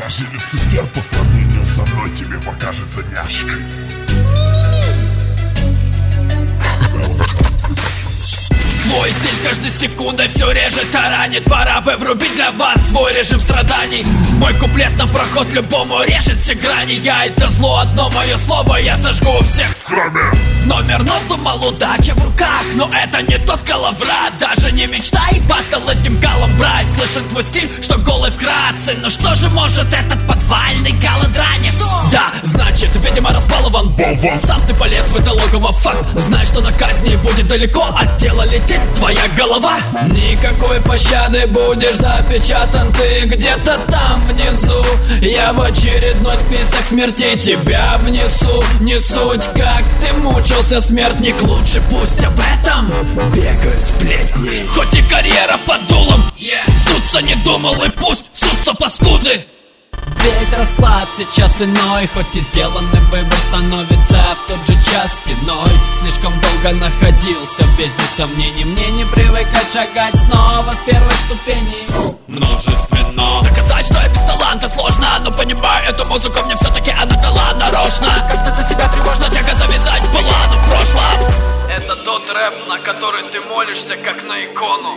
Даже Люцифер по сравнению со мной тебе покажется няшкой. Твой стиль каждой секундой все режет, таранит. Пора бы врубить для вас свой режим страданий. Мой куплет на проход любому режет все грани. Я это зло, одно мое слово, я сожгу всех в храме. Номер, но думал, удача в руках, но это не тот коловрат. Даже не мечтай баттл этим галом брать. Слышен твой стиль, что голый вкратце. Но что же может этот подвальный галадранец? Да, значит, видимо, разбалован. Сам ты полез в это логово, факт. Знай, что на казни будет далеко от тела лететь твоя голова. Никакой пощады, будешь запечатан ты где-то там внизу. Я в очередной список смертей тебя внесу. Не суть, как ты мучился, смертник. Лучше пусть об этом бегают сплетни. Хоть и карьера под дулом, сдуться не думал, и пусть сдутся паскуды. Ведь расклад сейчас иной, хоть и сделанный выбор становится в тот же час стеной. Слишком долго находился в бездне сомнений. Мне не привыкать шагать снова с первой ступени. Множественно доказать, что я без таланта сложно, но понимаю эту музыку, мне все-таки она дала нарочно. Как-то за себя тревожно, тяга завязать была, но в прошлом. Это тот рэп, на который ты молишься, как на икону.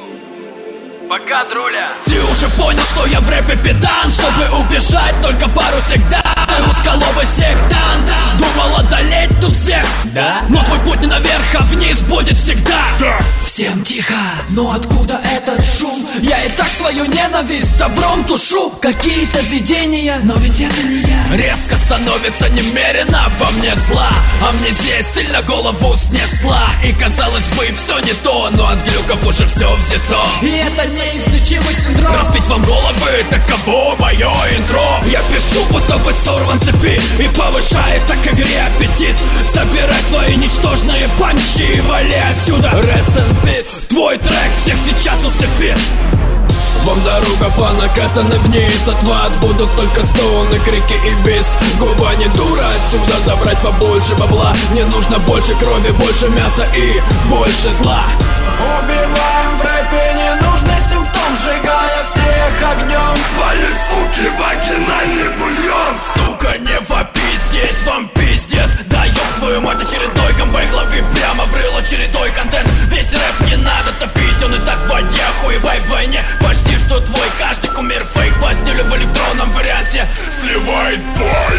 Пока, друля. Ты уже понял, что я в рэпе педант. Чтобы убежать только в пару всегда. Ты узколобый сектант. Думал одолеть тут всех, да? Но твой путь не наверх, а вниз будет всегда, да. Всем тихо, но откуда этот шум? Я и так свою ненависть добром тушу. Какие-то видения, но ведь это не я. Резко становится немерено во мне зла. А мне здесь сильно голову снесла. И казалось бы, все не то, но от глюков уже все взято. И это неизлечимый синдром. Разбить вам головы, таково мое интро. Я пишу, будто бы сорван цепи. И повышается к игре аппетит. Собирай свои ничтожные панчи и вали отсюда. Rest in peace. Твой трек всех сейчас усыпит. Вам дорога по накатанной вниз. От вас будут только стоны, крики и визг. Губа не дура, отсюда забрать побольше бабла. Мне нужно больше крови, больше мяса и больше зла. Убиваем в рэпе ненужный симптом, сжигая всех огнем. Твои суки вагинальный бульон. Сука, не вопи, здесь вам пиздец. Да ёб твою мать, очередной камбэк. Лови прямо в рыло чередой контент. Весь рэп не надо топить, он и так в воде. Охуевай вдвойне, почти что твой каждый кумир фейк. По стилю в электронном варианте сливает байт.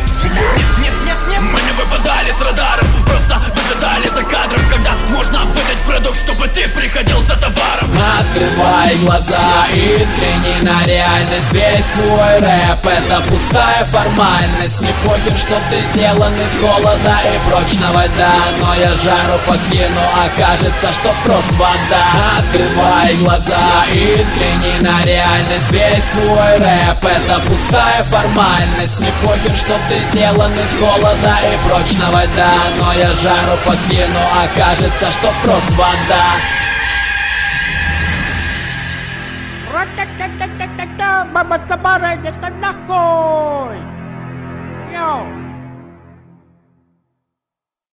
Нет, мы не выпадали с радаров. Просто выжидали за кадром, когда можно выдать продукт, чтобы ты приходил за товаром. Открывай глаза и взгляни на реальность. Весь твой рэп — это пустая формальность. Не похер, что ты сделан из холода и прочного льда. Но я жару покину, окажется, что просто вода. Открывай глаза и взгляни на реальность. Весь твой рэп — это пустая формальность. Не похер, что ты сделан из холода и прочного льда. Но я жару покину, окажется, что просто вода. Баба, иди нахуй! Йоу!